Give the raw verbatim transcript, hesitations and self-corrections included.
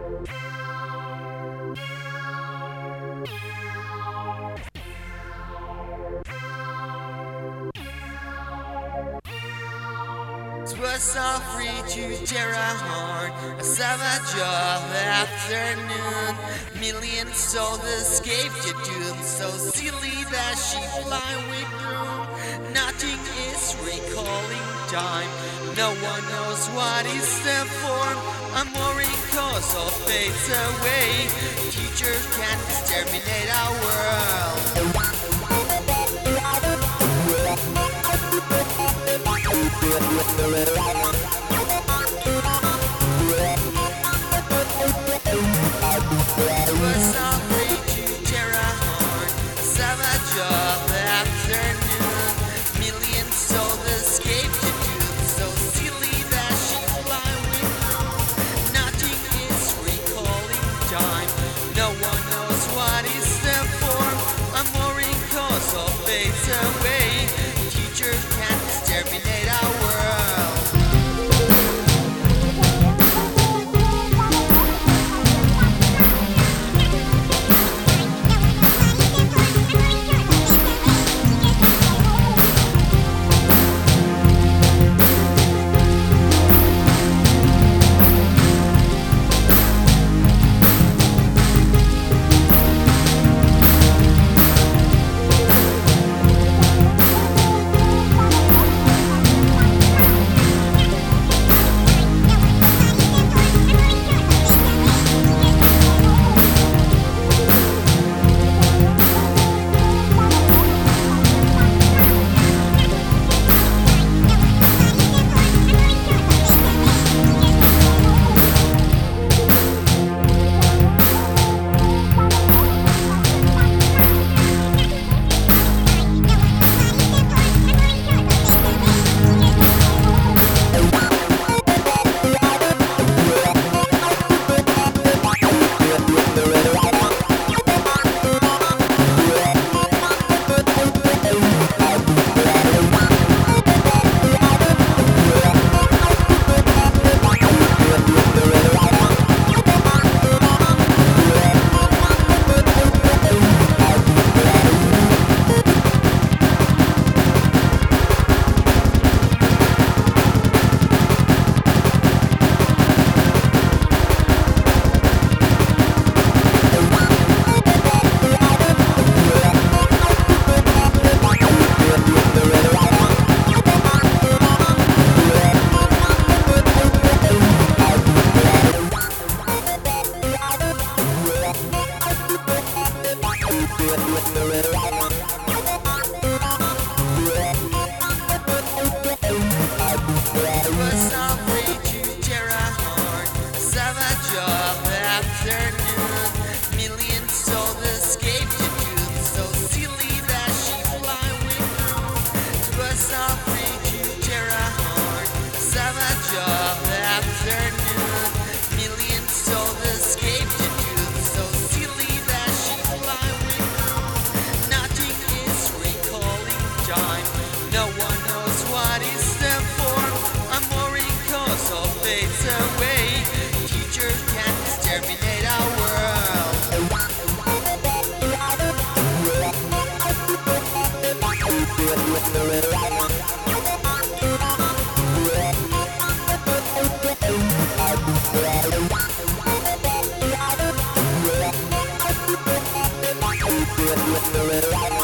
'Twas all free to tear a heart, a savage of afternoon. Million souls escaped to doom, so silly that she fly withdrew. Nothing is recalling time, no one knows what is the form. A mooring cause all fades away. Teachers can't exterminate our world. It was all free to tear a heart, a savage of afternoon. Million souls escaped to doom, so silly that she fly withdrew. Nothing is recalling time, no one knows what is the form. A mooring cause all fades away. Teachers can't exterminate our world. It was all free to tear a heart, a savage of afternoon. Million souls escaped to doom, so silly that she fly withdrew. It was all free to tear a heart, a savage of afternoon. Million souls escaped to doom, so silly that she fly withdrew. Nothing is recalling time, no one knows what is the form. A mooring cause all fades away. Teachers can't exterminate our world. We'll be right back.